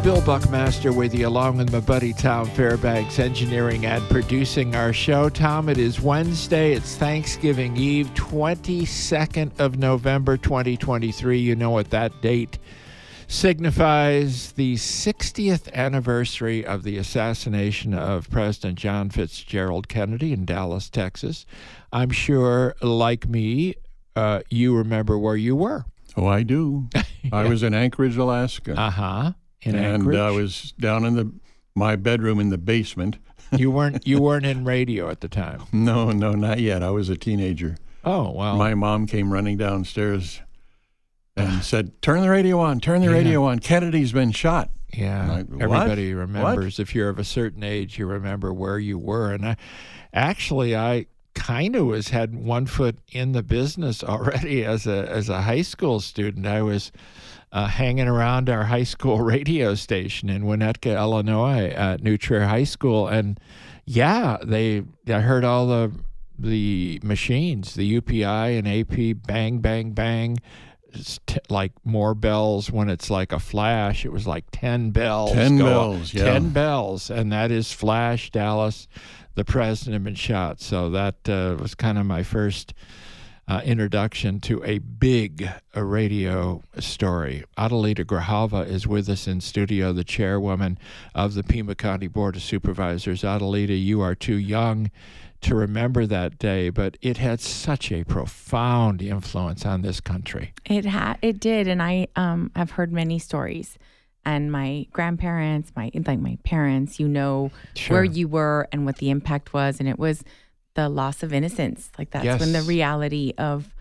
Bill Buckmaster with you, along with my buddy Tom Fairbanks, engineering and producing our show. Tom, it is Wednesday. It's Thanksgiving Eve, 22nd of November, 2023. You know what that date signifies: the 60th anniversary of the assassination of President John Fitzgerald Kennedy in Dallas, Texas. I'm sure, like me, you remember where you were. Oh, I do. Yeah. I was in Anchorage, Alaska. In and Anchorage. I was down in my bedroom in the basement. You weren't in radio at the time. No, not yet. I was a teenager. Oh, well. My mom came running downstairs and said, "Turn the radio on. Turn the radio on. Kennedy's been shot." Yeah. Like, everybody remembers. If you're of a certain age, you remember where you were. And I kind of had one foot in the business already as a high school student. I was hanging around our high school radio station in Winnetka, Illinois, at New Trier High School, and I heard all the machines, the UPI and AP, bang, bang, bang. Like more bells when it's like a flash. It was like 10 bells. 10 bells, yeah. 10 bells, and that is flash, Dallas. The president had been shot. So that was kind of my first introduction to a big radio story. Adelita Grijalva is with us in studio, the chairwoman of the Pima County Board of Supervisors. Adelita, you are too young to remember that day, but it had such a profound influence on this country. It did, and I have heard many stories. And my grandparents, my parents, Sure. where you were and what the impact was, and it was the loss of innocence. Like that's when the reality of,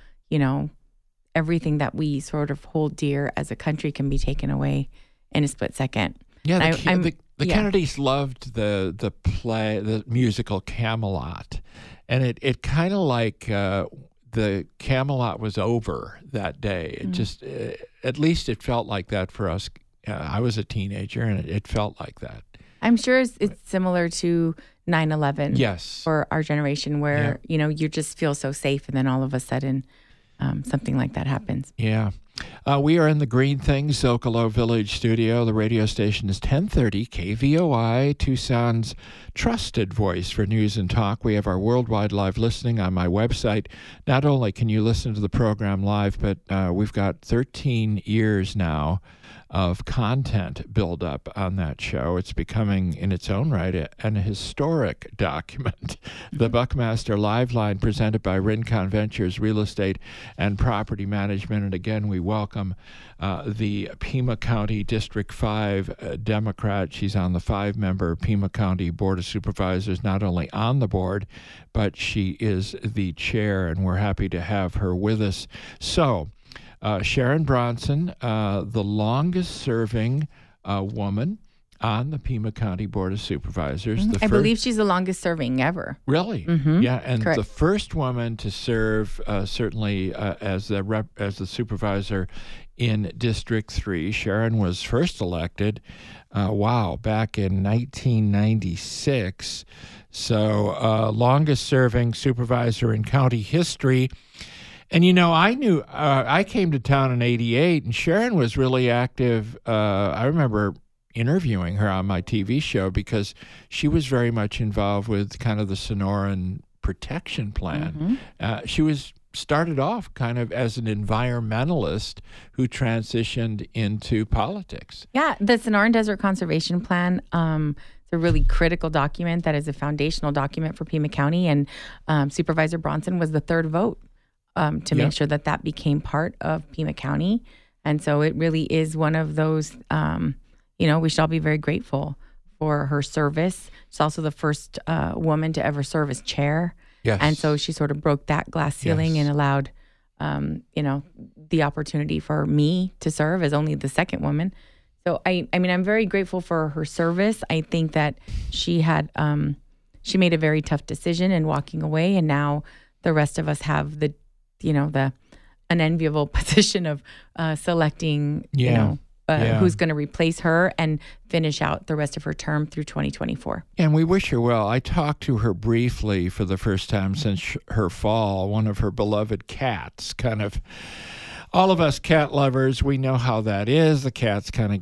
everything that we sort of hold dear as a country can be taken away in a split second. Yeah, the Kennedys loved the play, the musical Camelot, and it kind of like the Camelot was over that day. It just, at least it felt like that for us. I was a teenager, and it felt like that. I'm sure it's similar to 9/11. Yes. For our generation, where you just feel so safe, and then all of a sudden, something like that happens. Yeah. We are in the Green Things Zocalo Village studio. The radio station is 1030 KVOI, Tucson's trusted voice for news and talk. We have our worldwide live listening on my website. Not only can you listen to the program live, but we've got 13 years now of content build up on that show. It's becoming, in its own right, an historic document. The Buckmaster Live Line, presented by Rincon Ventures Real Estate and Property Management. And again, we welcome the Pima County District 5 Democrat. She's on the 5-member Pima County Board of Supervisors, not only on the board, but she is the chair, and we're happy to have her with us. So, Sharon Bronson, the longest-serving woman on the Pima County Board of Supervisors. I believe she's the longest-serving ever. Really? Mm-hmm. Yeah, and Correct. the first woman to serve certainly as the supervisor in District 3. Sharon was first elected, back in 1996. So, longest-serving supervisor in county history. And, I came to town in 88, and Sharon was really active. I remember interviewing her on my TV show because she was very much involved with kind of the Sonoran Protection Plan. Mm-hmm. She started off kind of as an environmentalist who transitioned into politics. Yeah, the Sonoran Desert Conservation Plan, it's a really critical document that is a foundational document for Pima County, and Supervisor Bronson was the third vote to make sure that became part of Pima County. And so it really is one of those, we should all be very grateful for her service. She's also the first woman to ever serve as chair. Yes. And so she sort of broke that glass ceiling and allowed, the opportunity for me to serve as only the second woman. So I'm very grateful for her service. I think that she had, she made a very tough decision in walking away, and now the rest of us have the unenviable position of selecting, who's going to replace her and finish out the rest of her term through 2024. And we wish her well. I talked to her briefly for the first time since her fall. One of her beloved cats, kind of, all of us cat lovers, we know how that is. The cats kind of get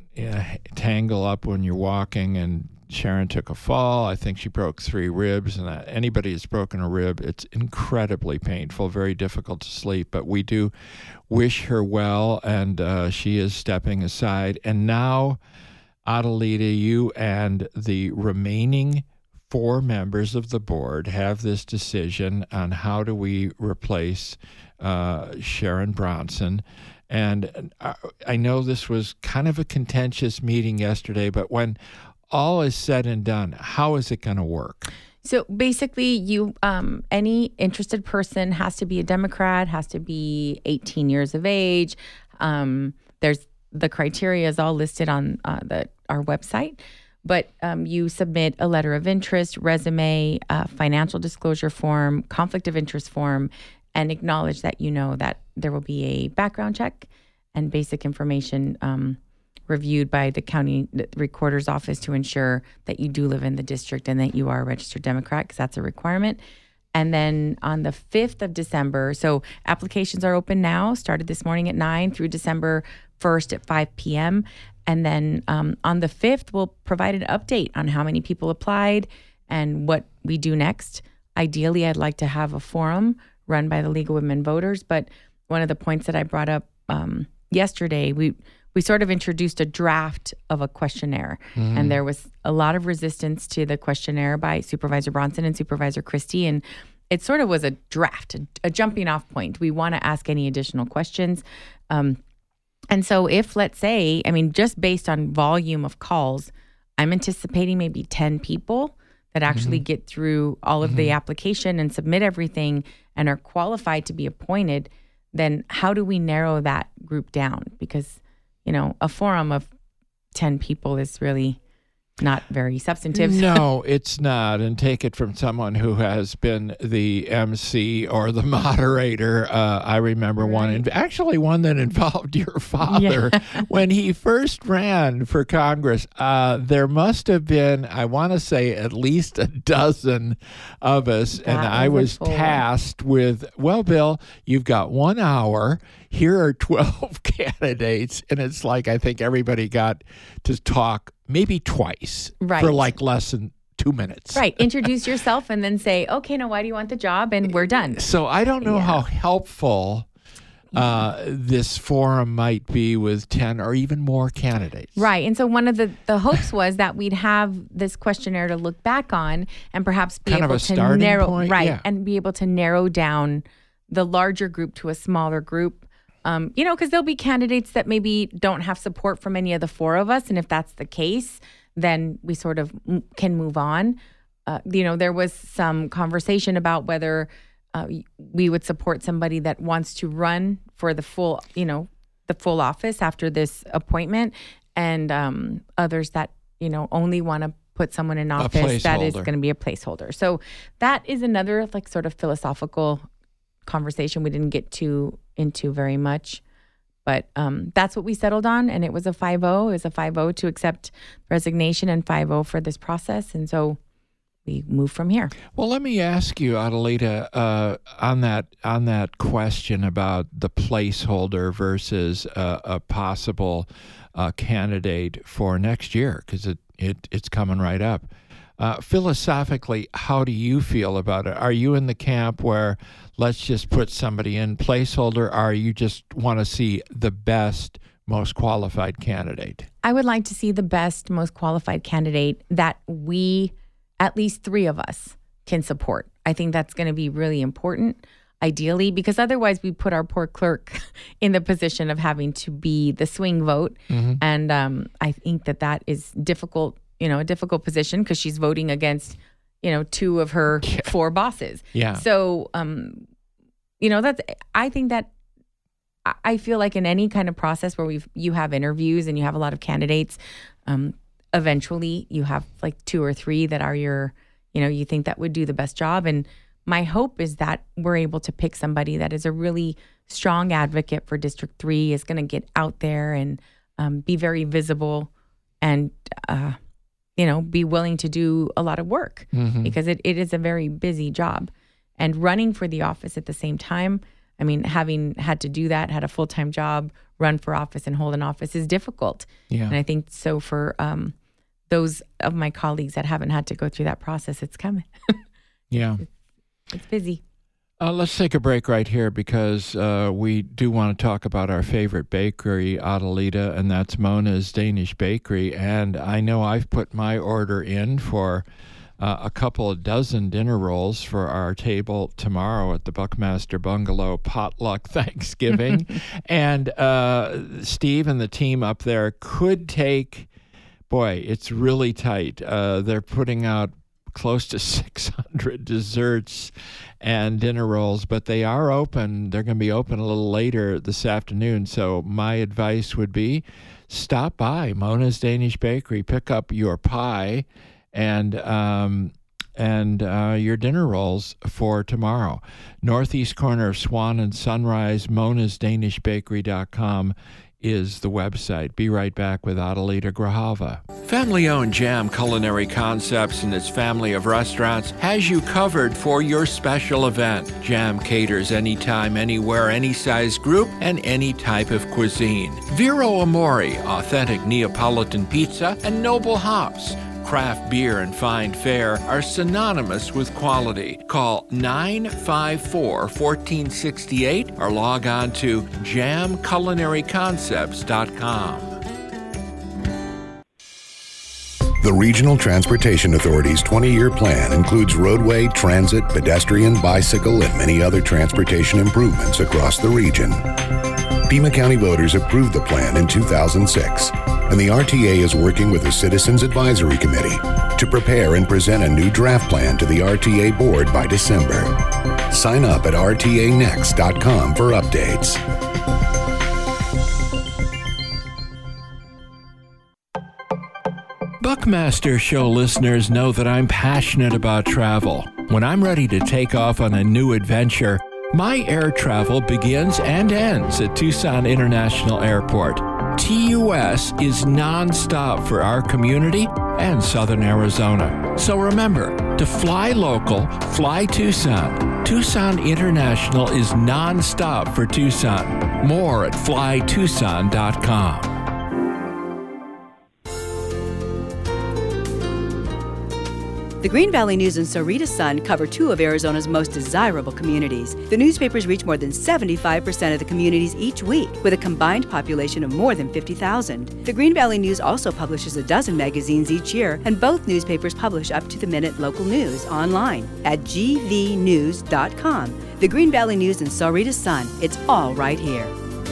tangle up when you're walking, and Sharon took a fall. I think she broke 3 ribs, and anybody who's broken a rib, it's incredibly painful, very difficult to sleep. But we do wish her well, and she is stepping aside. And now, Adelita, you and the remaining 4 members of the board have this decision on how do we replace Sharon Bronson. And I know this was kind of a contentious meeting yesterday, but when all is said and done, how is it going to work? So basically, any interested person has to be a Democrat, has to be 18 years of age. There's the criteria is all listed on our website, but you submit a letter of interest, resume, financial disclosure form, conflict of interest form, and acknowledge that you know that there will be a background check and basic information reviewed by the county recorder's office to ensure that you do live in the district and that you are a registered Democrat, because that's a requirement. And then on the 5th of December, so applications are open now, started this morning at 9 through December 1st at 5 p.m. And then on the 5th, we'll provide an update on how many people applied and what we do next. Ideally, I'd like to have a forum run by the League of Women Voters. But one of the points that I brought up yesterday, we sort of introduced a draft of a questionnaire. Mm-hmm. And there was a lot of resistance to the questionnaire by Supervisor Bronson and Supervisor Christie. And it sort of was a draft, a jumping off point. We want to ask any additional questions. And so if, let's say, just based on volume of calls, I'm anticipating maybe 10 people that actually mm-hmm. get through all of mm-hmm. the application and submit everything and are qualified to be appointed, then how do we narrow that group down? Because, a forum of 10 people is really not very substantive. No, it's not. And take it from someone who has been the MC or the moderator. I remember one that involved your father. Yeah. When he first ran for Congress, there must have been, I want to say, at least a dozen of us. And I was tasked with, well, Bill, you've got 1 hour. Here are 12 candidates. And it's like, I think everybody got to talk maybe twice for like less than 2 minutes. Right. Introduce yourself and then say, okay, now why do you want the job? And we're done. So I don't know how helpful this forum might be with 10 or even more candidates. Right. And so one of the hopes was that we'd have this questionnaire to look back on and perhaps be able to narrow and be able to narrow down the larger group to a smaller group. Because there'll be candidates that maybe don't have support from any of the 4 of us. And if that's the case, then we sort of can move on. There was some conversation about whether we would support somebody that wants to run for the full office after this appointment, and others that, only want to put someone in office that is going to be a placeholder. So that is another sort of philosophical conversation we didn't get into very much, but that's what we settled on, and it was a 5-0. It was a 5-0 to accept resignation and 5-0 for this process, and so we move from here. Well, let me ask you, Adelita, on that question about the placeholder versus a possible candidate for next year, because it's coming right up. Philosophically, how do you feel about it? Are you in the camp where let's just put somebody in placeholder, or you just want to see the best, most qualified candidate? I would like to see the best, most qualified candidate that we, at least 3 of us, can support. I think that's going to be really important, ideally, because otherwise we put our poor clerk in the position of having to be the swing vote. Mm-hmm. And I think that is difficult. A difficult position because she's voting against, 2 of her 4 bosses. Yeah. So, I think that I feel like in any kind of process where you have interviews and you have a lot of candidates, eventually you have 2 or 3 that are your, you think that would do the best job. And my hope is that we're able to pick somebody that is a really strong advocate for District 3, is going to get out there and be very visible and, be willing to do a lot of work, because it is a very busy job. And running for the office at the same time, I mean, having had to do that, had a full-time job, run for office and hold an office is difficult. Yeah. And I think so for those of my colleagues that haven't had to go through that process, it's coming. Yeah. It's busy. Let's take a break right here because we do want to talk about our favorite bakery, Adelita, and that's Mona's Danish Bakery. And I know I've put my order in for a couple of dozen dinner rolls for our table tomorrow at the Buckmaster Bungalow Potluck Thanksgiving. And Steve and the team up there could take, boy, it's really tight. They're putting out close to 600 desserts and dinner rolls, but they are open. They're going to be open a little later this afternoon. So my advice would be stop by Mona's Danish Bakery, pick up your pie and your dinner rolls for tomorrow. Northeast corner of Swan and Sunrise, monasdanishbakery.com is the website. Be right back with Adelita Grajava. Family-owned Jam Culinary Concepts and its family of restaurants has you covered for your special event. Jam caters anytime, anywhere, any size group, and any type of cuisine. Vero Amore, authentic Neapolitan pizza, and Noble Hops. Craft beer and fine fare are synonymous with quality. Call 954-1468 or log on to jamculinaryconcepts.com. The Regional Transportation Authority's 20-year plan includes roadway, transit, pedestrian, bicycle, and many other transportation improvements across the region. Pima County voters approved the plan in 2006, and the RTA is working with the Citizens Advisory Committee to prepare and present a new draft plan to the RTA board by December. Sign up at rtanext.com for updates. Buckmaster Show listeners know that I'm passionate about travel. When I'm ready to take off on a new adventure, my air travel begins and ends at Tucson International Airport. TUS is nonstop for our community and Southern Arizona. So remember, to fly local, fly Tucson. Tucson International is nonstop for Tucson. More at flytucson.com. The Green Valley News and Sahuarita Sun cover two of Arizona's most desirable communities. The newspapers reach more than 75% of the communities each week, with a combined population of more than 50,000. The Green Valley News also publishes a dozen magazines each year, and both newspapers publish up-to-the-minute local news online at gvnews.com. The Green Valley News and Sahuarita Sun, it's all right here.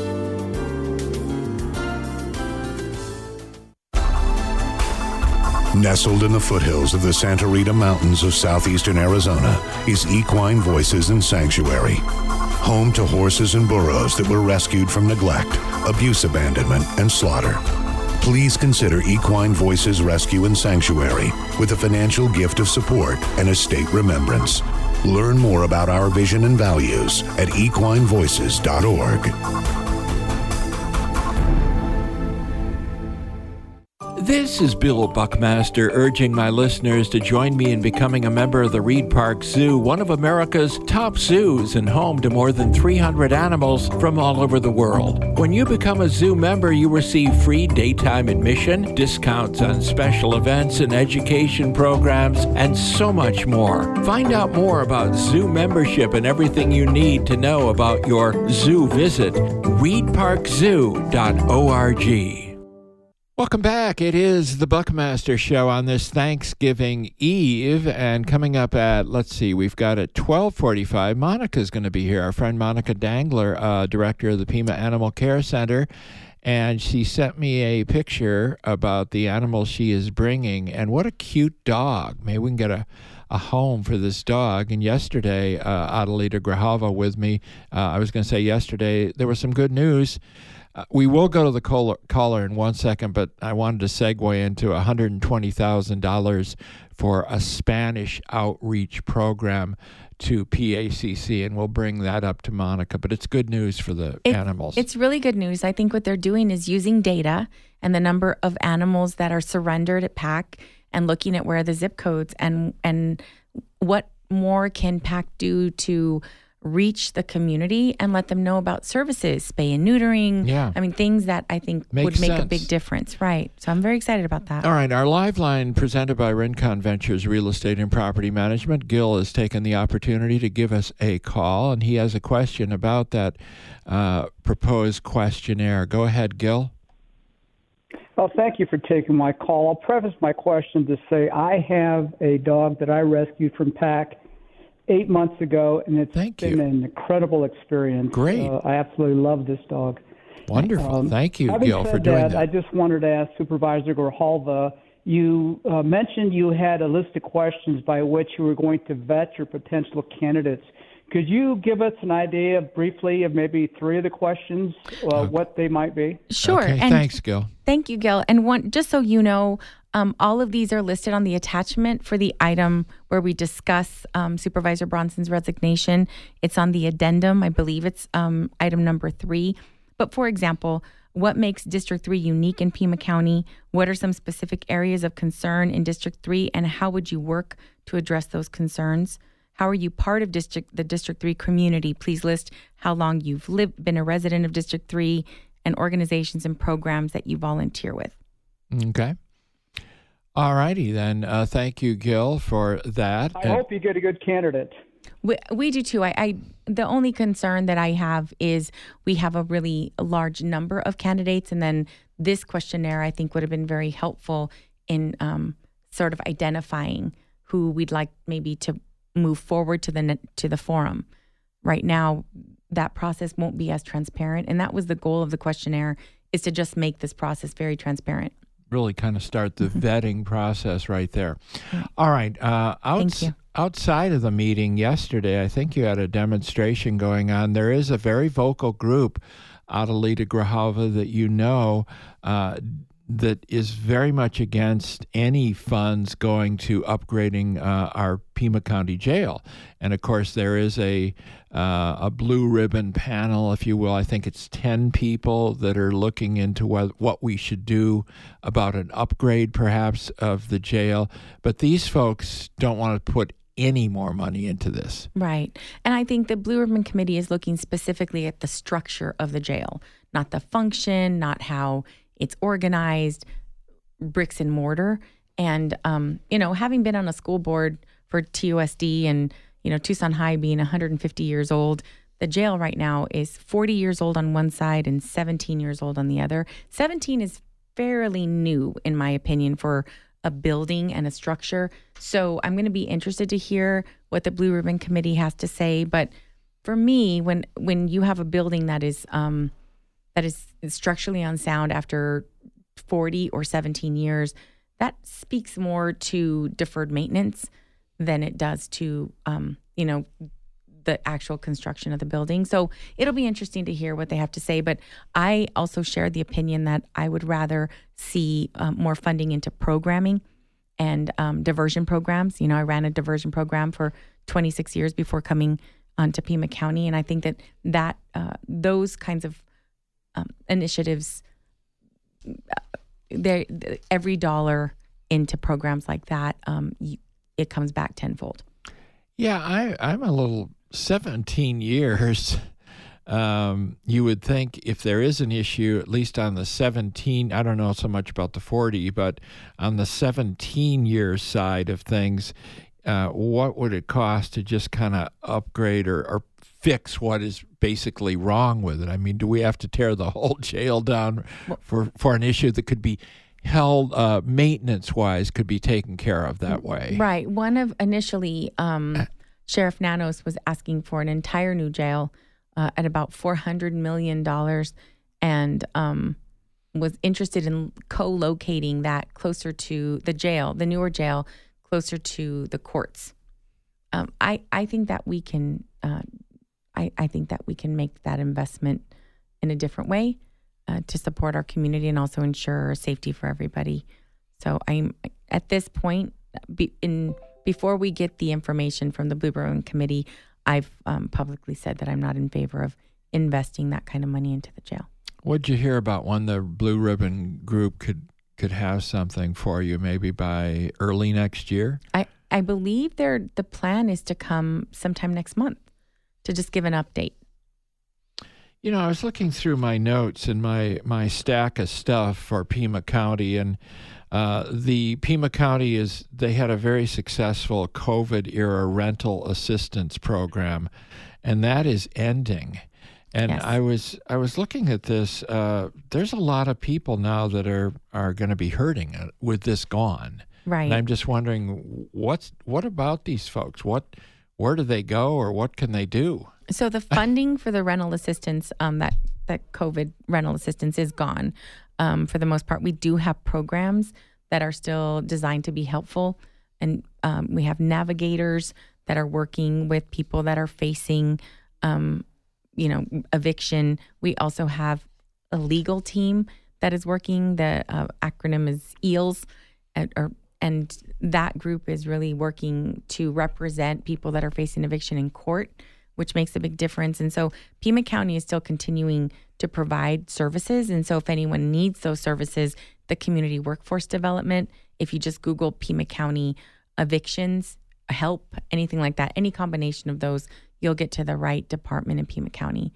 Nestled in the foothills of the Santa Rita Mountains of southeastern Arizona is Equine Voices and Sanctuary, home to horses and burros that were rescued from neglect, abuse, abandonment, and slaughter. Please consider Equine Voices Rescue and Sanctuary with a financial gift of support and estate remembrance. Learn more about our vision and values at equinevoices.org. This is Bill Buckmaster urging my listeners to join me in becoming a member of the Reed Park Zoo, one of America's top zoos and home to more than 300 animals from all over the world. When you become a zoo member, you receive free daytime admission, discounts on special events and education programs, and so much more. Find out more about zoo membership and everything you need to know about your zoo visit. reedparkzoo.org. Welcome back. It is the Buckmaster Show on this Thanksgiving Eve, and coming up at, let's see, we've got at 12:45, Monica's going to be here, our friend Monica Dangler, director of the Pima Animal Care Center, and she sent me a picture about the animal she is bringing, and what a cute dog. Maybe we can get a home for this dog. And yesterday, Adelita Grajava with me, I was going to say yesterday, there was some good news. We will go to the caller in 1 second, but I wanted to segue into $120,000 for a Spanish outreach program to PACC, and we'll bring that up to Monica. But it's good news for the animals. It's really good news. I think what they're doing is using data and the number of animals that are surrendered at PAC and looking at where the zip codes and what more can PAC do to reach the community and let them know about services, spay and neutering. Yeah. I mean, things that I think would make a big difference. Right. So I'm very excited about that. All right. Our live line presented by Rincon Ventures Real Estate and Property Management. Gil has taken the opportunity to give us a call, and he has a question about that proposed questionnaire. Go ahead, Gil. Well, thank you for taking my call. I'll preface my question to say I have a dog that I rescued from PAC 8 months ago, and it's been an incredible experience. Great. I absolutely love this dog. Wonderful. Thank you, Gil, for doing that. I just wanted to ask Supervisor Grijalva, you mentioned you had a list of questions by which you were going to vet your potential candidates. Could you give us an idea briefly of maybe 3 of the questions, what they might be? Sure. Okay, and thanks, Gil. Thank you, Gil. And just so you know, all of these are listed on the attachment for the item where we discuss Supervisor Bronson's resignation. It's on the addendum. I believe it's item number 3. But for example, what makes District 3 unique in Pima County? What are some specific areas of concern in District 3, and how would you work to address those concerns? How are you part of the District 3 community? Please list how long you've been a resident of District 3 and organizations and programs that you volunteer with. Okay. All righty then. Thank you, Gil, for that. I hope you get a good candidate. We do too. The only concern that I have is we have a really large number of candidates, and then this questionnaire I think would have been very helpful in sort of identifying who we'd like maybe to move forward to the forum. Right now, that process won't be as transparent, and that was the goal of the questionnaire, is to just make this process very transparent. Really kind of start the vetting process right there. All right. Thank you. Outside of the meeting yesterday, I think you had a demonstration going on. There is a very vocal group, Adelita Grijalva, that you know, that is very much against any funds going to upgrading our Pima County Jail. And of course, there is a blue ribbon panel, if you will. I think it's 10 people that are looking into what we should do about an upgrade, perhaps, of the jail. But these folks don't want to put any more money into this. Right. And I think the Blue Ribbon Committee is looking specifically at the structure of the jail, not the function, not how it's organized, bricks and mortar. And, having been on a school board for TUSD and, Tucson High being 150 years old, the jail right now is 40 years old on one side and 17 years old on the other. 17 is fairly new, in my opinion, for a building and a structure. So I'm going to be interested to hear what the Blue Ribbon Committee has to say. But for me, when you have a building that is structurally unsound after 40 or 17 years, that speaks more to deferred maintenance than it does to, the actual construction of the building. So it'll be interesting to hear what they have to say. But I also share the opinion that I would rather see more funding into programming and diversion programs. I ran a diversion program for 26 years before coming onto Pima County. And I think that those kinds of initiatives, every dollar into programs like that, it comes back tenfold. Yeah, I'm a little 17 years. You would think if there is an issue, at least on the 17, I don't know so much about the 40, but on the 17 years side of things, what would it cost to just kind of upgrade or fix what is basically wrong with it? I mean, do we have to tear the whole jail down for an issue that could be held maintenance-wise, could be taken care of that way? Right. Initially, Sheriff Nanos was asking for an entire new jail at about $400 million and was interested in co-locating that closer to the jail, the newer jail, closer to the courts. I think that we can I think that we can make that investment in a different way to support our community and also ensure safety for everybody. So I'm at this point, before we get the information from the Blue Ribbon Committee, I've publicly said that I'm not in favor of investing that kind of money into the jail. What'd you hear about when the Blue Ribbon Group could have something for you, maybe by early next year? I believe the plan is to come sometime next month to just give an update. You know, I was looking through my notes and my stack of stuff for Pima County, and the Pima County they had a very successful COVID-era rental assistance program, and that is ending. And yes. I was looking at this. There's a lot of people now that are going to be hurting with this gone. Right. And I'm just wondering what about these folks? Where do they go, or what can they do? So the funding for the rental assistance, that COVID rental assistance is gone. For the most part, we do have programs that are still designed to be helpful. And we have navigators that are working with people that are facing, eviction. We also have a legal team that is working. The acronym is EELS, and that group is really working to represent people that are facing eviction in court, which makes a big difference. And so Pima County is still continuing to provide services. And so if anyone needs those services, the community workforce development, if you just Google Pima County evictions, help, anything like that, any combination of those, you'll get to the right department in Pima County.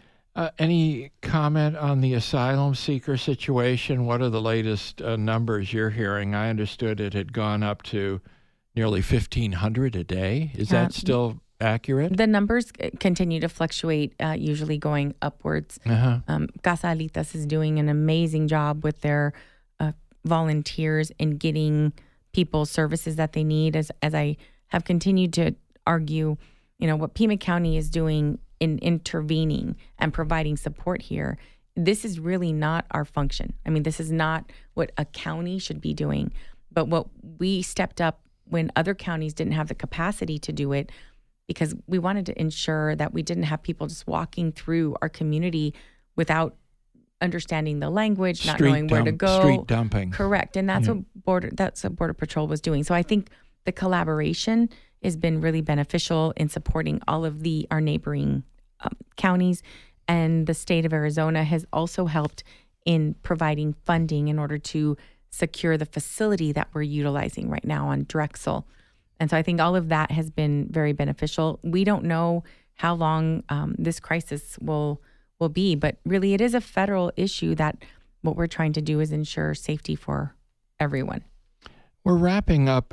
Any comment on the asylum seeker situation? What are the latest numbers you're hearing? I understood it had gone up to nearly 1,500 a day. Is that still accurate? The numbers continue to fluctuate, usually going upwards. Uh-huh. Casa Alitas is doing an amazing job with their volunteers in getting people services that they need. As I have continued to argue, what Pima County is doing in intervening and providing support here, this is really not our function. I mean, this is not what a county should be doing. But what we stepped up when other counties didn't have the capacity to do it, because we wanted to ensure that we didn't have people just walking through our community without understanding the language, not knowing where to go. Street dumping. Correct. And that's what Border Patrol was doing. So I think the collaboration has been really beneficial in supporting all of our neighboring counties. And the state of Arizona has also helped in providing funding in order to secure the facility that we're utilizing right now on Drexel. And so I think all of that has been very beneficial. We don't know how long this crisis will be, but really it is a federal issue that what we're trying to do is ensure safety for everyone. We're wrapping up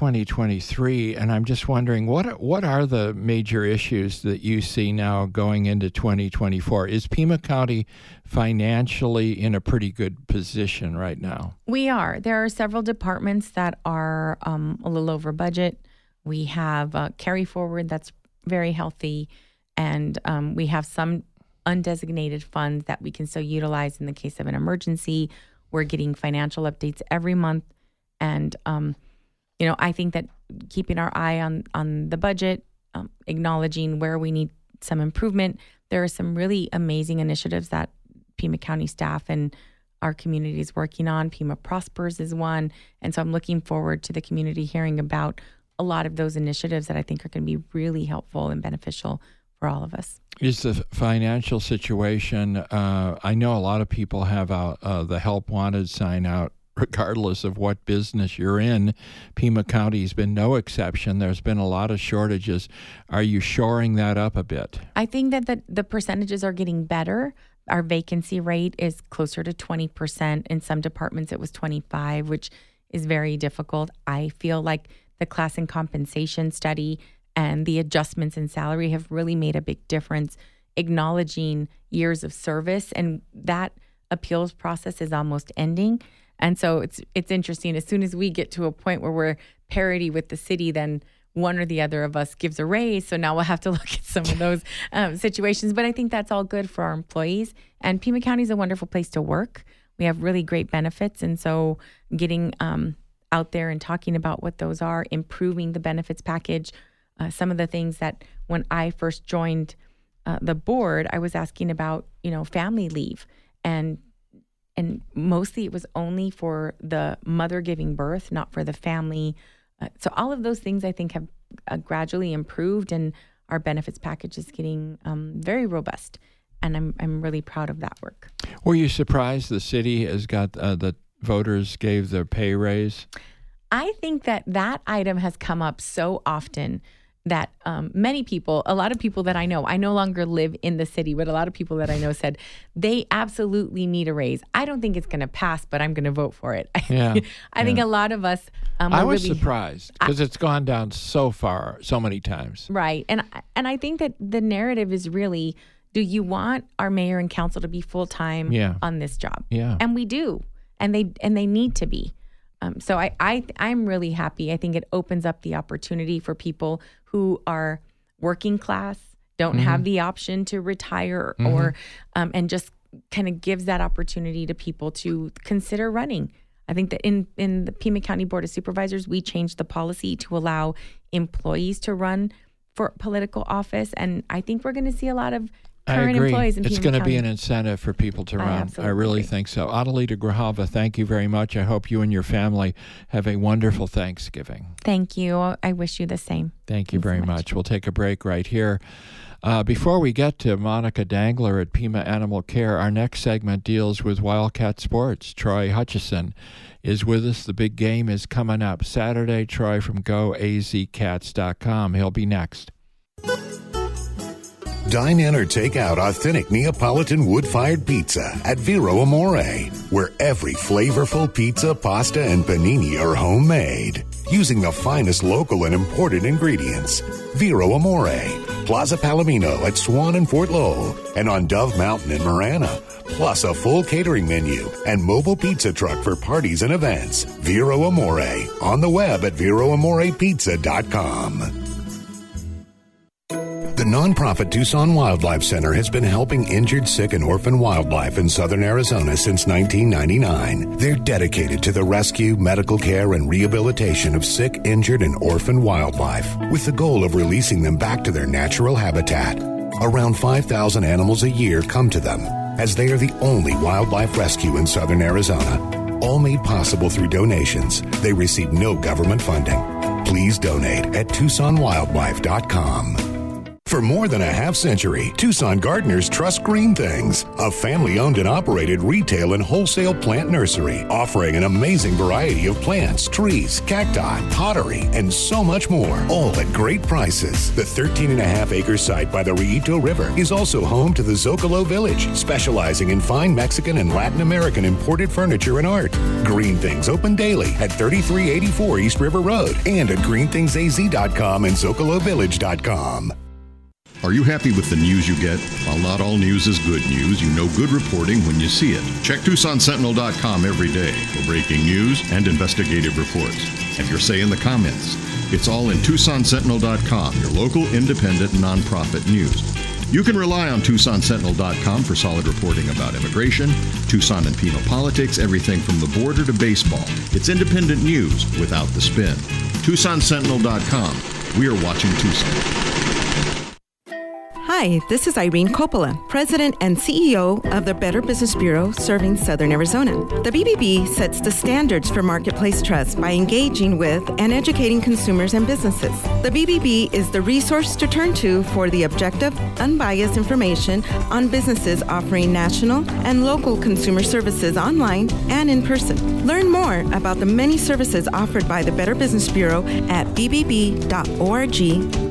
2023, and I'm just wondering, what are the major issues that you see now going into 2024? Is Pima County financially in a pretty good position right now? We are. There are several departments that are a little over budget. We have carry forward that's very healthy, and we have some undesignated funds that we can still utilize in the case of an emergency. We're getting financial updates every month. And, I think that keeping our eye on the budget, acknowledging where we need some improvement, there are some really amazing initiatives that Pima County staff and our community is working on. Pima Prospers is one. And so I'm looking forward to the community hearing about a lot of those initiatives that I think are going to be really helpful and beneficial for all of us. Is the financial situation, I know a lot of people have the Help Wanted sign out, regardless of what business you're in. Pima County's been no exception. There's been a lot of shortages. Are you shoring that up a bit? I think that the percentages are getting better. Our vacancy rate is closer to 20%. In some departments, it was 25%, which is very difficult. I feel like the class and compensation study and the adjustments in salary have really made a big difference, acknowledging years of service, and that appeals process is almost ending. And so it's interesting. As soon as we get to a point where we're parity with the city, then one or the other of us gives a raise. So now we'll have to look at some of those situations. But I think that's all good for our employees. And Pima County is a wonderful place to work. We have really great benefits. And so getting out there and talking about what those are, improving the benefits package, some of the things that when I first joined the board, I was asking about, family leave. And mostly it was only for the mother giving birth, not for the family. So all of those things I think have gradually improved, and our benefits package is getting very robust. And I'm really proud of that work. Were you surprised the city has got the voters gave their pay raise? I think that item has come up so often. that a lot of people that I no longer live in the city, but a lot of people that I know said they absolutely need a raise. I don't think it's going to pass, but I'm going to vote for it. Yeah, I think a lot of us. I was surprised because it's gone down so far, so many times. Right, and I think that the narrative is really, do you want our mayor and council to be full time on this job? Yeah, and we do, and they need to be. So I'm really happy. I think it opens up the opportunity for people who are working class, don't have the option to retire or and just kind of gives that opportunity to people to consider running. I think that in the Pima County Board of Supervisors, we changed the policy to allow employees to run for political office. And I think we're going to see a lot of current employees in Pima County. It's going to be an incentive for people to run. I really think so. Adelita Grijalva, thank you very much. I hope you and your family have a wonderful Thanksgiving. Thank you. I wish you the same. Thank you very much. We'll take a break right here. Before we get to Monica Dangler at Pima Animal Care, our next segment deals with Wildcat Sports. Troy Hutchison is with us. The big game is coming up Saturday. Troy from GoAZCats.com. He'll be next. Dine in or take out authentic Neapolitan wood-fired pizza at Vero Amore, where every flavorful pizza, pasta, and panini are homemade, using the finest local and imported ingredients. Vero Amore, Plaza Palomino at Swan and Fort Lowell, and on Dove Mountain in Marana, plus a full catering menu and mobile pizza truck for parties and events. Vero Amore, on the web at VeroAmorePizza.com. The nonprofit Tucson Wildlife Center has been helping injured, sick, and orphan wildlife in southern Arizona since 1999. They're dedicated to the rescue, medical care, and rehabilitation of sick, injured, and orphan wildlife, with the goal of releasing them back to their natural habitat. Around 5,000 animals a year come to them, as they are the only wildlife rescue in southern Arizona. All made possible through donations. They receive no government funding. Please donate at TucsonWildlife.com. For more than a half century, Tucson gardeners trust Green Things, a family-owned and operated retail and wholesale plant nursery, offering an amazing variety of plants, trees, cacti, pottery, and so much more, all at great prices. The 13.5-acre site by the Rillito River is also home to the Zocalo Village, specializing in fine Mexican and Latin American imported furniture and art. Green Things open daily at 3384 East River Road and at greenthingsaz.com and zocalovillage.com. Are you happy with the news you get? While not all news is good news, you know good reporting when you see it. Check TucsonSentinel.com every day for breaking news and investigative reports. Have your say in the comments. It's all in TucsonSentinel.com, your local independent nonprofit news. You can rely on TucsonSentinel.com for solid reporting about immigration, Tucson and Pima politics, everything from the border to baseball. It's independent news without the spin. TucsonSentinel.com. We are watching Tucson. Hi, this is Irene Coppola, President and CEO of the Better Business Bureau serving Southern Arizona. The BBB sets the standards for marketplace trust by engaging with and educating consumers and businesses. The BBB is the resource to turn to for the objective, unbiased information on businesses offering national and local consumer services online and in person. Learn more about the many services offered by the Better Business Bureau at bbb.org.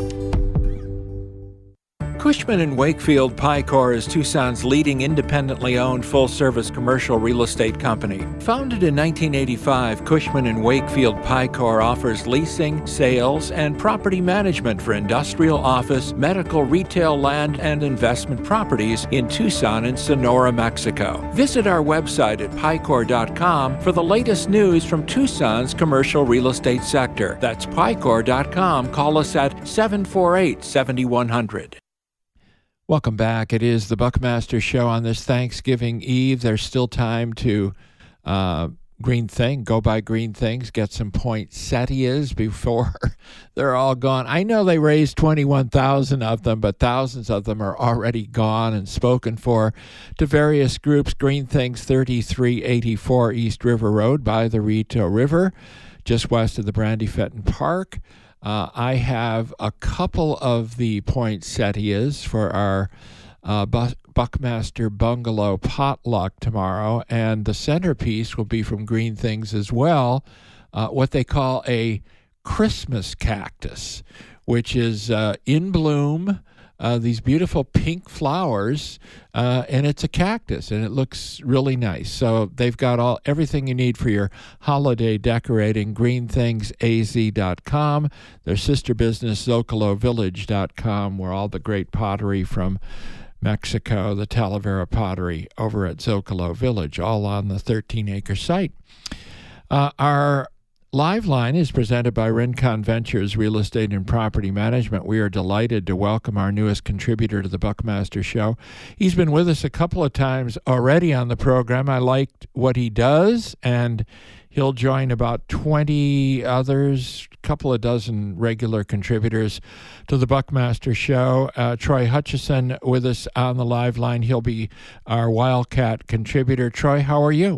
Cushman & Wakefield Picor is Tucson's leading independently owned full-service commercial real estate company. Founded in 1985, Cushman & Wakefield Picor offers leasing, sales, and property management for industrial, office, medical, retail, land, and investment properties in Tucson and Sonora, Mexico. Visit our website at picor.com for the latest news from Tucson's commercial real estate sector. That's picor.com. Call us at 748-7100. Welcome back. It is the Buckmaster Show on this Thanksgiving Eve. There's still time to go buy Green Things, get some poinsettias before they're all gone. I know they raised 21,000 of them, but thousands of them are already gone and spoken for to various groups. Green Things, 3384 East River Road by the Rillito River, just west of the Brandy Fenton Park. I have a couple of the poinsettias for our Buckmaster Bungalow potluck tomorrow, and the centerpiece will be from Green Things as well, what they call a Christmas cactus, which is in bloom. These beautiful pink flowers, and it's a cactus, and it looks really nice. So they've got everything you need for your holiday decorating. GreenThingsAZ.com. Their sister business, ZocaloVillage.com, where all the great pottery from Mexico, the Talavera pottery over at Zocalo Village, all on the 13-acre site. Our Live Line is presented by Rincon Ventures Real Estate and Property Management. We are delighted to welcome our newest contributor to the Buckmaster Show. He's been with us a couple of times already on the program. I liked what he does, and he'll join about 20 others, a couple of dozen regular contributors to the Buckmaster Show. Troy Hutchison with us on the Live Line. He'll be our Wildcat contributor. Troy, how are you?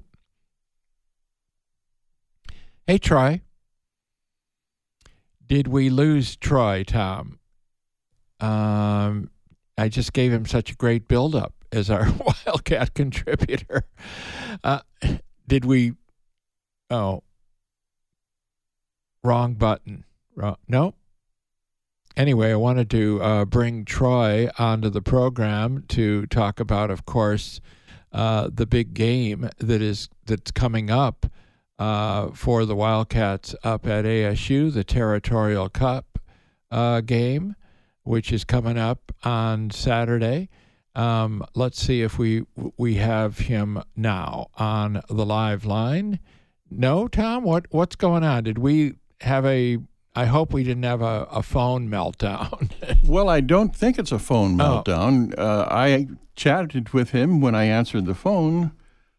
Hey, Troy. Did we lose Troy, Tom? I just gave him such a great build-up as our Wildcat contributor. Did we... Oh. Wrong button. No? Anyway, I wanted to bring Troy onto the program to talk about, of course, the big game that's coming up for the Wildcats up at ASU, the Territorial Cup game, which is coming up on Saturday. Let's see if we have him now on the Live Line. No, Tom? What's going on? Did we have I hope we didn't have a phone meltdown. Well, I don't think it's a phone meltdown. I chatted with him when I answered the phone.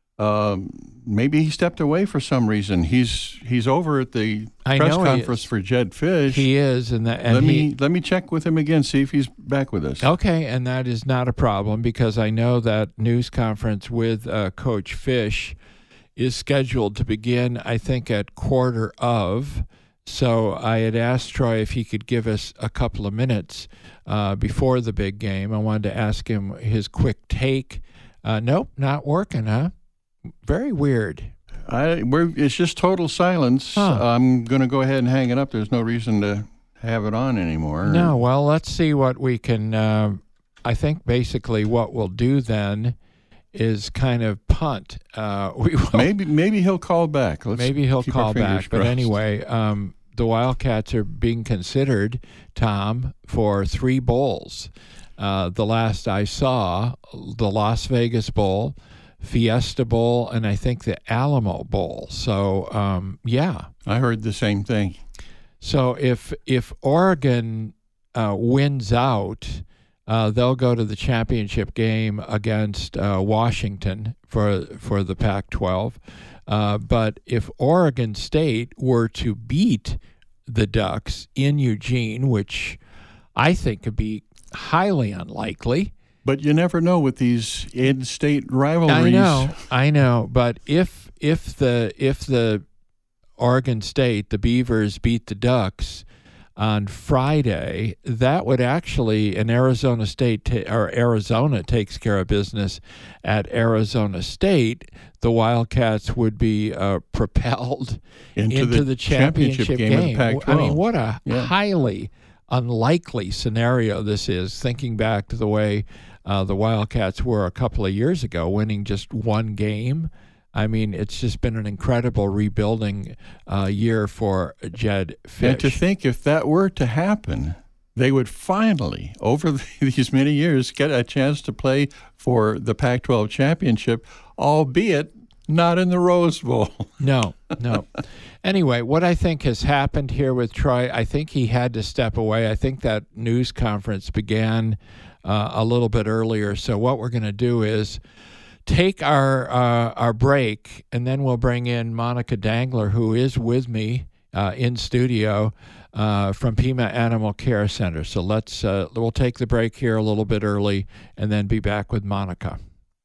Maybe he stepped away for some reason. He's over at the press conference for Jed Fish. He is, let me check with him again, see if he's back with us. Okay, and that is not a problem because I know that news conference with Coach Fish is scheduled to begin, I think, at 15:15. So I had asked Troy if he could give us a couple of minutes before the big game. I wanted to ask him his quick take. Nope, not working, huh? Very weird. It's just total silence. Huh. I'm going to go ahead and hang it up. There's no reason to have it on anymore. No, well, let's see what we can... I think basically what we'll do then is kind of punt. Maybe he'll call back. Maybe he'll call back. But anyway, the Wildcats are being considered, Tom, for 3 bowls. The last I saw, the Las Vegas Bowl, Fiesta Bowl, and I think the Alamo Bowl. So, yeah. I heard the same thing. So if Oregon wins out, they'll go to the championship game against Washington for the Pac-12. But if Oregon State were to beat the Ducks in Eugene, which I think could be highly unlikely. But you never know with these in-state rivalries. I know. But if the Oregon State, the Beavers, beat the Ducks on Friday, that would actually, and Arizona takes care of business at Arizona State, the Wildcats would be propelled into the championship game. Of the Pac-12. I mean, what a highly unlikely scenario this is, thinking back to the way the Wildcats were a couple of years ago, winning just one game. I mean, it's just been an incredible rebuilding year for Jed Fish. And to think if that were to happen, they would finally, over these many years, get a chance to play for the Pac-12 championship, albeit not in the Rose Bowl. No. Anyway, what I think has happened here with Troy, I think he had to step away. I think that news conference began a little bit earlier. So what we're going to do is take our break, and then we'll bring in Monica Dangler, who is with me in studio from Pima Animal Care Center. So we'll take the break here a little bit early, and then be back with Monica.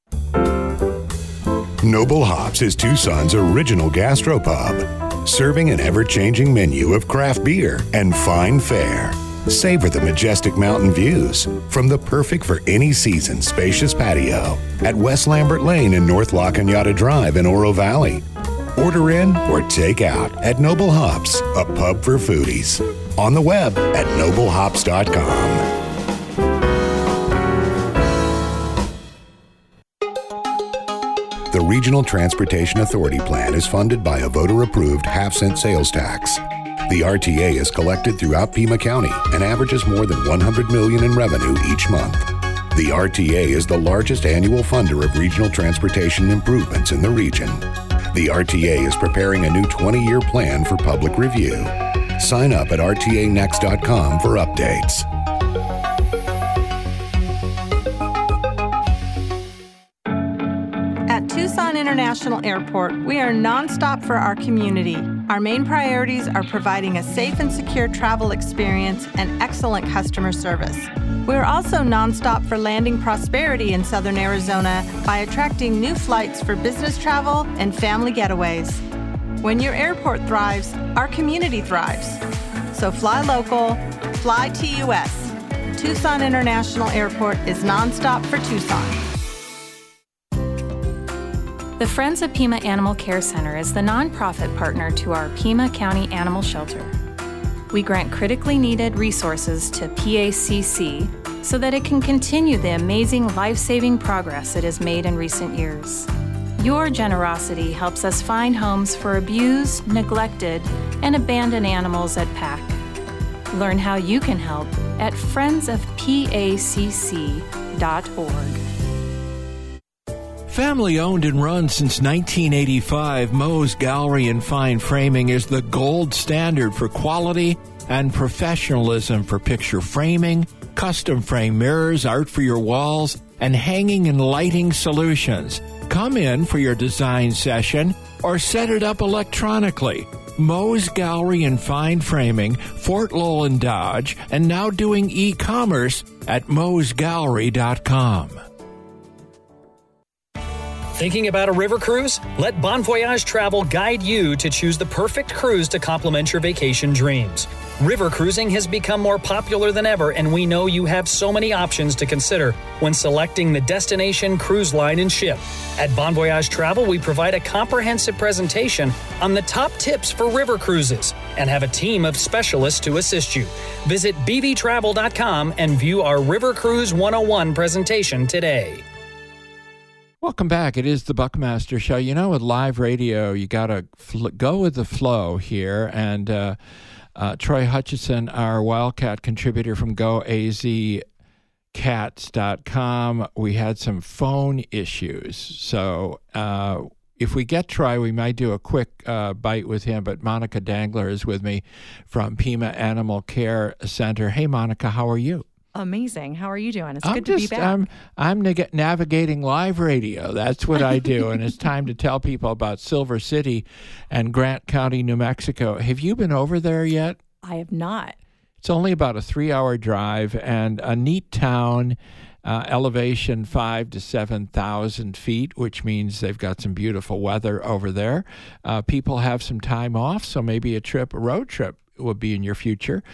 Noble Hops is Tucson's original gastropub, serving an ever-changing menu of craft beer and fine fare. Savor the majestic mountain views from the perfect for any season spacious patio at West Lambert Lane and North La Cañada Drive in Oro Valley. Order in or take out at Noble Hops, a pub for foodies. On the web at noblehops.com. The Regional Transportation Authority plan is funded by a voter-approved half-cent sales tax. The RTA is collected throughout Pima County and averages more than $100 million in revenue each month. The RTA is the largest annual funder of regional transportation improvements in the region. The RTA is preparing a new 20-year plan for public review. Sign up at rtanext.com for updates. At Tucson International Airport, we are nonstop for our community. Our main priorities are providing a safe and secure travel experience and excellent customer service. We are also nonstop for landing prosperity in Southern Arizona by attracting new flights for business travel and family getaways. When your airport thrives, our community thrives. So fly local, fly TUS. Tucson International Airport is nonstop for Tucson. The Friends of Pima Animal Care Center is the nonprofit partner to our Pima County Animal Shelter. We grant critically needed resources to PACC so that it can continue the amazing life-saving progress it has made in recent years. Your generosity helps us find homes for abused, neglected, and abandoned animals at PAC. Learn how you can help at friendsofpacc.org. Family owned and run since 1985, Moe's Gallery and Fine Framing is the gold standard for quality and professionalism for picture framing, custom frame mirrors, art for your walls, and hanging and lighting solutions. Come in for your design session or set it up electronically. Moe's Gallery and Fine Framing, Fort Lowell and Dodge, and now doing e-commerce at moesgallery.com. Thinking about a river cruise? Let Bon Voyage Travel guide you to choose the perfect cruise to complement your vacation dreams. River cruising has become more popular than ever, and we know you have so many options to consider when selecting the destination, cruise line, and ship. At Bon Voyage Travel, we provide a comprehensive presentation on the top tips for river cruises and have a team of specialists to assist you. Visit bvtravel.com and view our River Cruise 101 presentation today. Welcome back. It is the Buckmaster Show. You know, with live radio, you got to go with the flow here. And Troy Hutchison, our Wildcat contributor from GoAZCats.com, we had some phone issues. So if we get Troy, we might do a quick bite with him. But Monica Dangler is with me from Pima Animal Care Center. Hey, Monica, how are you? Amazing. How are you doing? It's good to be back. I'm navigating live radio. That's what I do. And it's time to tell people about Silver City and Grant County, New Mexico. Have you been over there yet? I have not. It's only about a 3-hour drive and a neat town, elevation 5,000 to 7,000 feet, which means they've got some beautiful weather over there. People have some time off, so maybe a road trip will be in your future.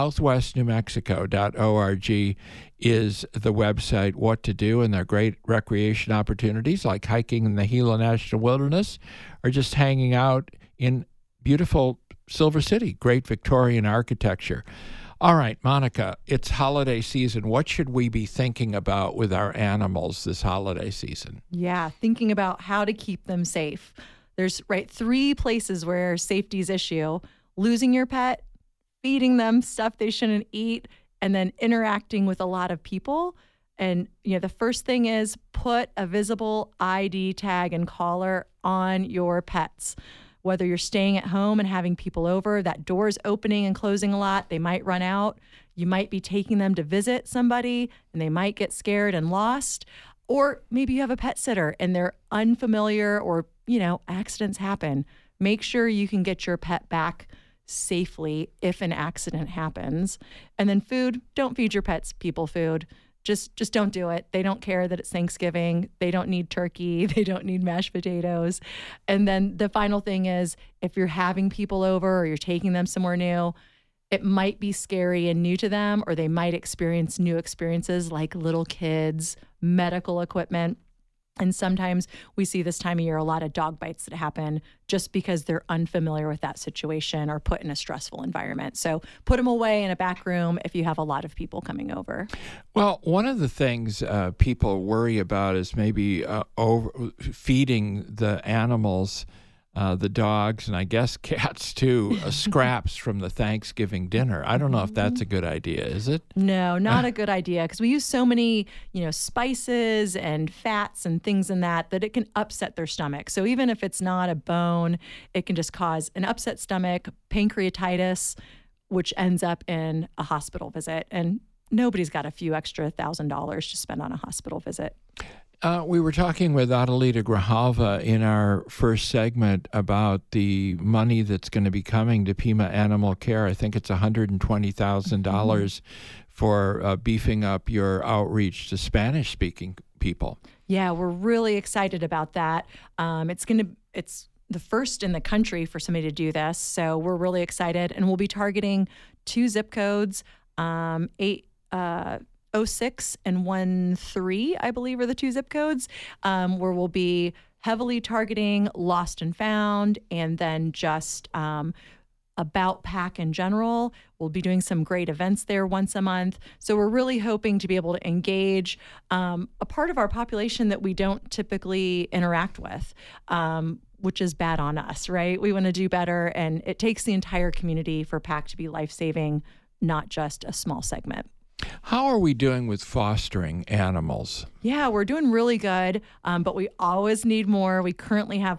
southwestnewmexico.org is the website, what to do, and there are great recreation opportunities like hiking in the Gila National Wilderness or just hanging out in beautiful Silver City, great Victorian architecture. All right, Monica, it's holiday season. What should we be thinking about with our animals this holiday season? Yeah, thinking about how to keep them safe. There's 3 places where safety is issue: losing your pet, feeding them stuff they shouldn't eat, and then interacting with a lot of people. And the first thing is put a visible ID tag and collar on your pets. Whether you're staying at home and having people over, that door's opening and closing a lot, they might run out. You might be taking them to visit somebody and they might get scared and lost. Or maybe you have a pet sitter and they're unfamiliar or, accidents happen. Make sure you can get your pet back safely if an accident happens. And then food, don't feed your pets people food. Just don't do it. They don't care that it's Thanksgiving. They don't need turkey. They don't need mashed potatoes. And then the final thing is, if you're having people over or you're taking them somewhere new, it might be scary and new to them, or they might experience new experiences like little kids, medical equipment. And sometimes we see this time of year a lot of dog bites that happen just because they're unfamiliar with that situation or put in a stressful environment. So put them away in a back room if you have a lot of people coming over. Well, one of the things people worry about is maybe feeding the animals, the dogs, and I guess cats too, scraps from the Thanksgiving dinner. I don't know if that's a good idea, is it? No, not a good idea, because we use so many, spices and fats and things in that it can upset their stomach. So even if it's not a bone, it can just cause an upset stomach, pancreatitis, which ends up in a hospital visit. And nobody's got a few extra $1,000 to spend on a hospital visit. We were talking with Adelita Grijalva in our first segment about the money that's going to be coming to Pima Animal Care. I think it's $120,000 for beefing up your outreach to Spanish-speaking people. Yeah, we're really excited about that. It's the first in the country for somebody to do this, so we're really excited. And we'll be targeting 2 zip codes, 806 and 13, I believe, are the 2 zip codes, where we'll be heavily targeting lost and found, and then just about PAC in general. We'll be doing some great events there once a month. So we're really hoping to be able to engage a part of our population that we don't typically interact with, which is bad on us, right? We want to do better, and it takes the entire community for PAC to be life-saving, not just a small segment. How are we doing with fostering animals? Yeah, we're doing really good, but we always need more. We currently have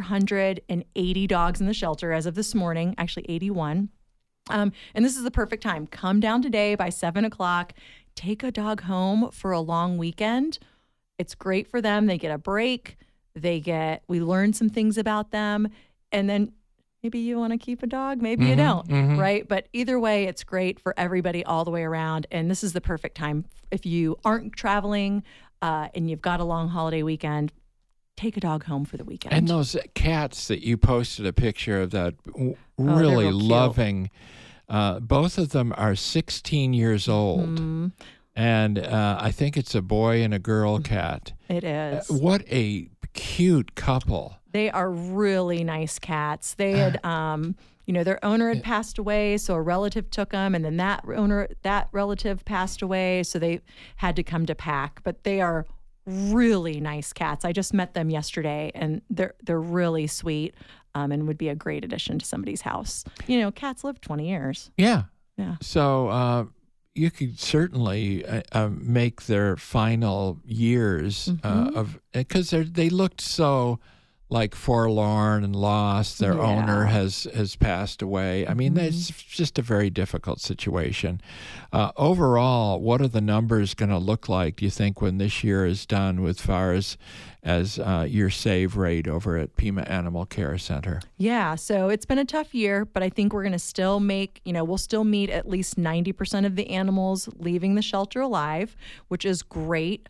480 dogs in the shelter as of this morning, actually 81. And this is the perfect time. Come down today by 7 o'clock. Take a dog home for a long weekend. It's great for them. They get a break. We learn some things about them. And then maybe you want to keep a dog, maybe you don't, right? But either way, it's great for everybody all the way around. And this is the perfect time. If you aren't traveling and you've got a long holiday weekend, take a dog home for the weekend. And those cats that you posted a picture of, that really loving, both of them are 16 years old. And I think it's a boy and a girl cat. It is. What a cute couple. They are really nice cats. They had, their owner had passed away, so a relative took them, and then that relative passed away, so they had to come to PAC. But they are really nice cats. I just met them yesterday, and they're really sweet, and would be a great addition to somebody's house. Cats live 20 years. Yeah. Yeah. So you could certainly make their final years because they looked so like forlorn and lost. Their owner has passed away. I mean, it's just a very difficult situation. Overall, what are the numbers going to look like, do you think, when this year is done, with far as your save rate over at Pima Animal Care Center? Yeah, so it's been a tough year, but I think we're going to still we'll still meet at least 90% of the animals leaving the shelter alive, which is great.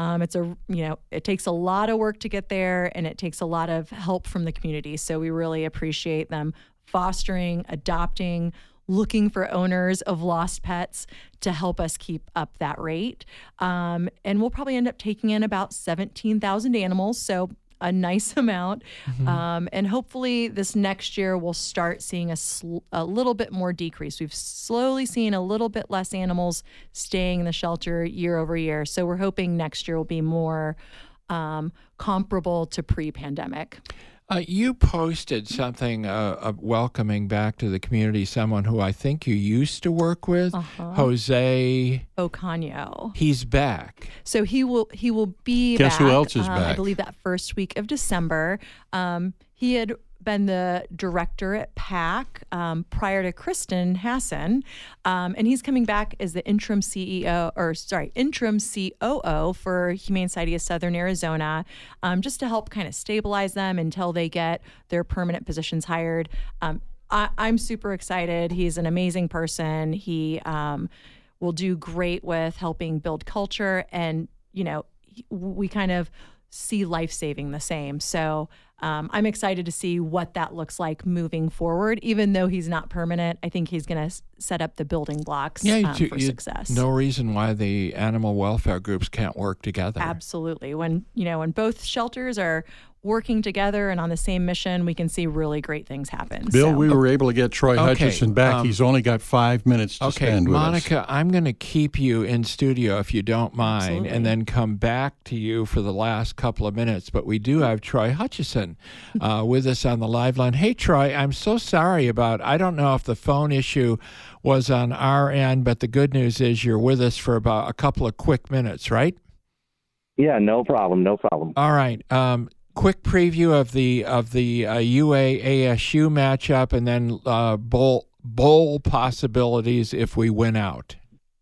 It takes a lot of work to get there, and it takes a lot of help from the community. So we really appreciate them fostering, adopting, looking for owners of lost pets to help us keep up that rate. And we'll probably end up taking in about 17,000 animals, so a nice amount. And hopefully this next year we'll start seeing a little bit more decrease. We've slowly seen a little bit less animals staying in the shelter year over year. So we're hoping next year will be more comparable to pre-pandemic. You posted something welcoming back to the community someone who I think you used to work with, Jose Ocaño. He's back. So he will be Guess back. Who else is back? I believe that first week of December. He had been the director at PAC prior to Kristen Hassan, and he's coming back as the interim COO for Humane Society of Southern Arizona, just to help kind of stabilize them until they get their permanent positions hired. I'm super excited. He's an amazing person. He will do great with helping build culture, and we kind of see life saving the same. So I'm excited to see what that looks like moving forward. Even though he's not permanent, I think he's going to set up the building blocks for success. No reason why the animal welfare groups can't work together. Absolutely. When both shelters are working together and on the same mission, we can see really great things happen. Bill, we were able to get Troy Hutchison back. He's only got 5 minutes to spend with us. Monica, I'm going to keep you in studio if you don't mind, Absolutely. and then come back to you for the last couple of minutes. But we do have Troy Hutchison with us on the live line. Hey, Troy, I'm so sorry I don't know if the phone issue was on our end, but the good news is you're with us for about a couple of quick minutes, right? Yeah, no problem. All right. Quick preview of the UA ASU matchup, and then bowl possibilities if we win out.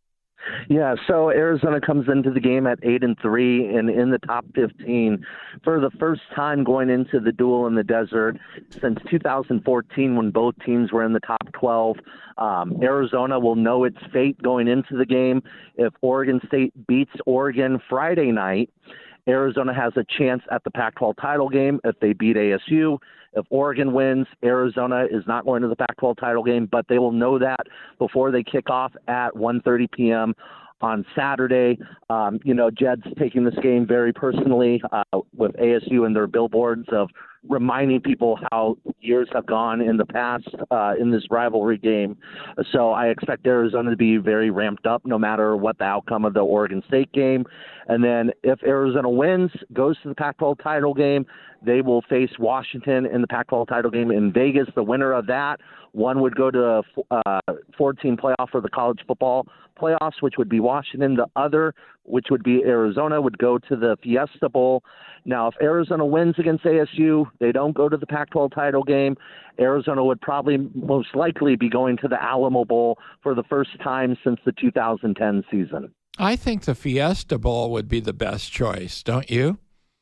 Yeah, so Arizona comes into the game at 8-3 and in the top 15 for the first time going into the duel in the desert since 2014 when both teams were in the top 12. Arizona will know its fate going into the game. If Oregon State beats Oregon Friday night, Arizona has a chance at the Pac-12 title game if they beat ASU. If Oregon wins, Arizona is not going to the Pac-12 title game, but they will know that before they kick off at 1:30 p.m. on Saturday. Jed's taking this game very personally with ASU and their billboards of reminding people how years have gone in the past in this rivalry game. So I expect Arizona to be very ramped up no matter what the outcome of the Oregon State game. And then if Arizona wins, goes to the Pac-12 title game, they will face Washington in the Pac-12 title game in Vegas. The winner of that, one would go to a 14 playoff for the college football playoffs, which would be Washington. The other, which would be Arizona, would go to the Fiesta Bowl. Now, if Arizona wins against ASU, they don't go to the Pac-12 title game. Arizona would probably most likely be going to the Alamo Bowl for the first time since the 2010 season. I think the Fiesta Bowl would be the best choice, don't you?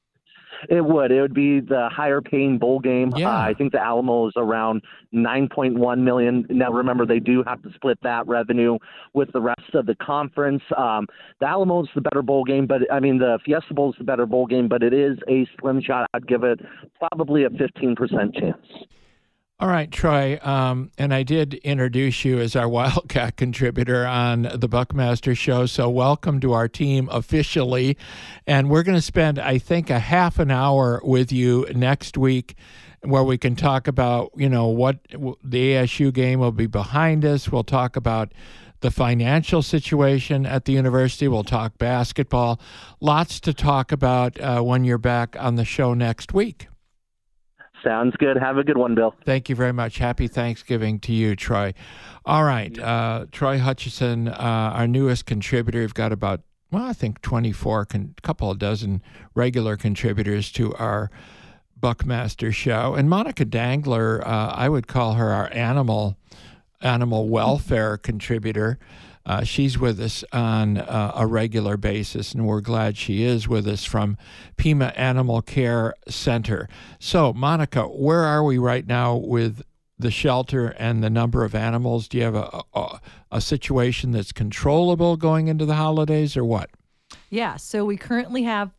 It would. It would be the higher-paying bowl game. Yeah. I think the Alamo is around $9.1 million. Now, remember, they do have to split that revenue with the rest of the conference. The Alamo is the better bowl game, the Fiesta Bowl is the better bowl game, but it is a slim shot. I'd give it probably a 15% chance. All right, Troy, and I did introduce you as our Wildcat contributor on the Buckmaster Show, so welcome to our team officially. And we're going to spend, I think, a half an hour with you next week where we can talk about, what the ASU game will be behind us. We'll talk about the financial situation at the university. We'll talk basketball. Lots to talk about when you're back on the show next week. Sounds good. Have a good one, Bill. Thank you very much. Happy Thanksgiving to you, Troy. All right. Troy Hutchison, our newest contributor. We've got about, I think 24, couple of dozen regular contributors to our Buckmaster Show. And Monica Dangler, I would call her our animal welfare contributor. She's with us on a regular basis, and we're glad she is with us from Pima Animal Care Center. So, Monica, where are we right now with the shelter and the number of animals? Do you have a situation that's controllable going into the holidays, or what? Yeah, so we currently have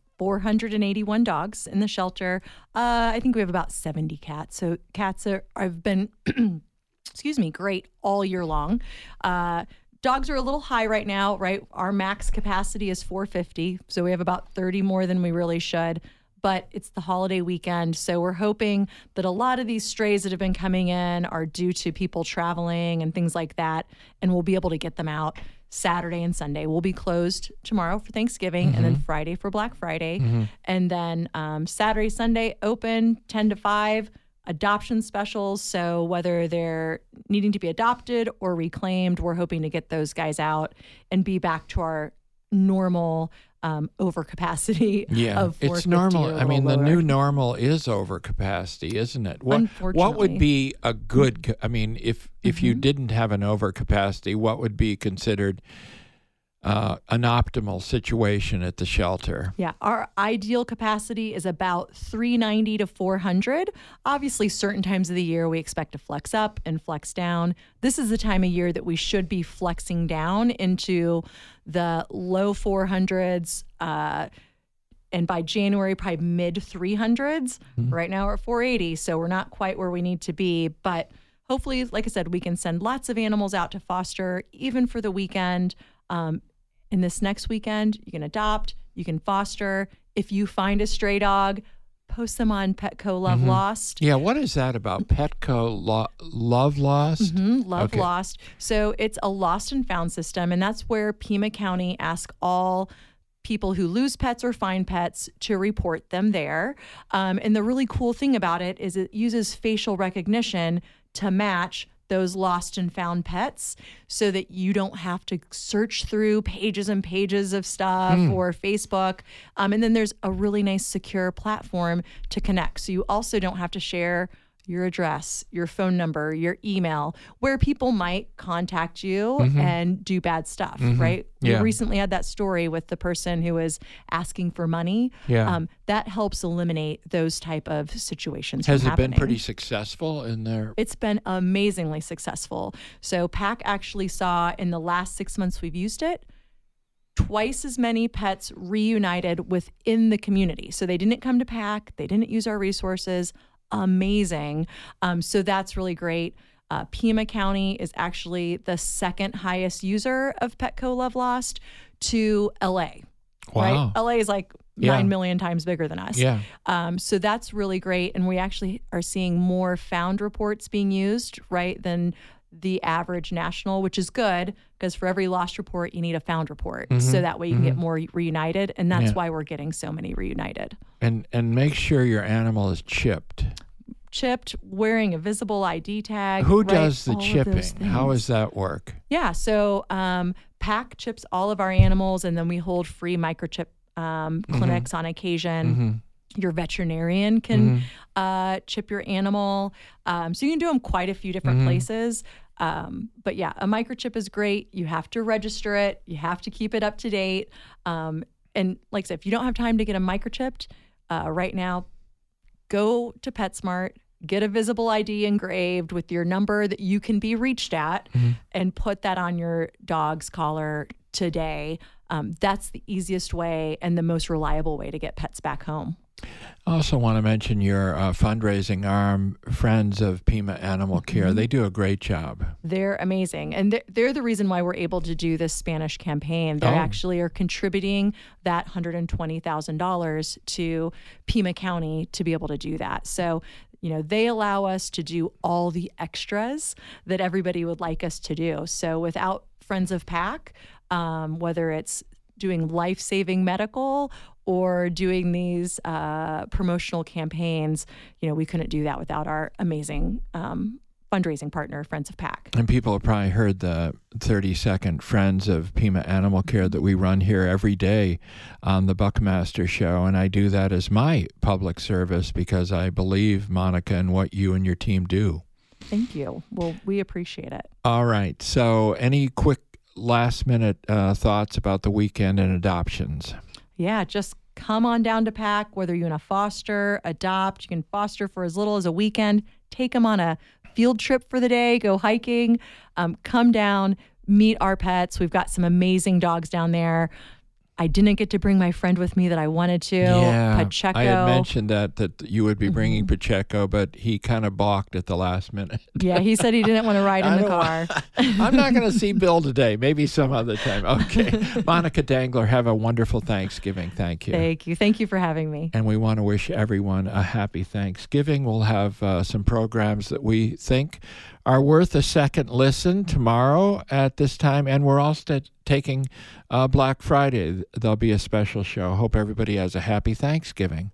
481 dogs in the shelter. I think we have about 70 cats. So cats have been, great all year long. Dogs are a little high right now, right? Our max capacity is 450, so we have about 30 more than we really should. But it's the holiday weekend, so we're hoping that a lot of these strays that have been coming in are due to people traveling and things like that, and we'll be able to get them out Saturday and Sunday. We'll be closed tomorrow for Thanksgiving, and then Friday for Black Friday, and then Saturday, Sunday open 10 to 5. Adoption specials, so whether they're needing to be adopted or reclaimed, we're hoping to get those guys out and be back to our normal overcapacity of 450. It's normal. I mean, lower. the new normal is overcapacity, isn't it? Unfortunately. What would be a good, if you didn't have an overcapacity, what would be considered an optimal situation at the shelter? Yeah, our ideal capacity is about 390 to 400. Obviously, certain times of the year we expect to flex up and flex down. This is the time of year that we should be flexing down into the low 400s. And by January, probably mid 300s. Right now we're at 480, so we're not quite where we need to be. But hopefully, like I said, we can send lots of animals out to foster, even for the weekend. In this next weekend, you can adopt, you can foster. If you find a stray dog, post them on Petco Love Lost. Yeah, what is that about? Petco Love Lost? Love Lost. So it's a lost and found system, and that's where Pima County asks all people who lose pets or find pets to report them there. And the really cool thing about it is it uses facial recognition to match those lost and found pets so that you don't have to search through pages and pages of stuff or Facebook. And then there's a really nice secure platform to connect. So you also don't have to share your address, your phone number, your email, where people might contact you and do bad stuff, right? Yeah. We recently had that story with the person who was asking for money. Yeah. That helps eliminate those type of situations. Has from it happening. been pretty successful in there? It's been amazingly successful. So PAC actually saw in the last 6 months we've used it, twice as many pets reunited within the community. So they didn't come to PAC, they didn't use our resources. Amazing. So that's really great. Pima County is actually the second highest user of Petco Love Lost to LA. Wow. Right? LA is like 9 million times bigger than us. Yeah. So that's really great. And we actually are seeing more found reports being used, right, than the average national, which is good because for every lost report, you need a found report. So that way you can get more reunited. And that's why we're getting so many reunited. And make sure your animal is chipped. Chipped, wearing a visible ID tag. Who right? does the All of those chipping? How things. does that work? Yeah, so PAC chips all of our animals, and then we hold free microchip clinics on occasion. Your veterinarian can chip your animal. So you can do them quite a few different places. But yeah, a microchip is great. You have to register it. You have to keep it up to date. And like I said, if you don't have time to get a microchipped right now, go to PetSmart, get a visible ID engraved with your number that you can be reached at, and put that on your dog's collar today. That's the easiest way and the most reliable way to get pets back home. I also want to mention your fundraising arm, Friends of Pima Animal Care. They do a great job. They're amazing. And they're the reason why we're able to do this Spanish campaign. They actually are contributing that $120,000 to Pima County to be able to do that. So, you know, they allow us to do all the extras that everybody would like us to do. So without Friends of PAC, whether it's doing life-saving medical or doing these promotional campaigns, you know, we couldn't do that without our amazing fundraising partner, Friends of PAC. And people have probably heard the 30-second Friends of Pima Animal Care that we run here every day on the Buckmaster Show. And I do that as my public service because I believe, Monica, in what you and your team do. Thank you. Well, we appreciate it. All right. So any quick last-minute thoughts about the weekend and adoptions? Yeah, just come on down to PAC, whether you want to foster, adopt. You can foster for as little as a weekend. Take them on a field trip for the day, go hiking. Come down, meet our pets. We've got some amazing dogs down there. I didn't get to bring my friend with me that I wanted to, Pacheco. I had mentioned that you would be bringing Pacheco, but he kind of balked at the last minute. Yeah, he said he didn't want to ride in the car. I'm not going to see Bill today. Maybe some other time. Okay. Monica Dangler, have a wonderful Thanksgiving. Thank you. Thank you. Thank you for having me. And we want to wish everyone a happy Thanksgiving. We'll have some programs that we think are worth a second listen tomorrow at this time. And we're also taking Black Friday. There'll be a special show. Hope everybody has a happy Thanksgiving.